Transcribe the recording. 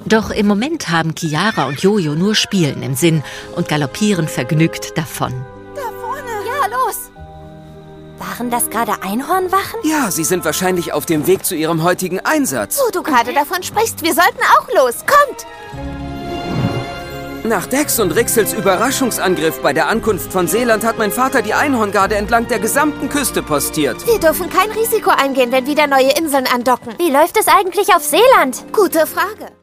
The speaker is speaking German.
Doch im Moment haben Chiara und Jojo nur Spielen im Sinn und galoppieren vergnügt davon. Da vorne! Ja, los! Waren das gerade Einhornwachen? Ja, sie sind wahrscheinlich auf dem Weg zu ihrem heutigen Einsatz. Wo du gerade davon sprichst, wir sollten auch los. Kommt! Nach Dex und Rixels Überraschungsangriff bei der Ankunft von Seeland hat mein Vater die Einhorngarde entlang der gesamten Küste postiert. Wir dürfen kein Risiko eingehen, wenn wieder neue Inseln andocken. Wie läuft es eigentlich auf Seeland? Gute Frage.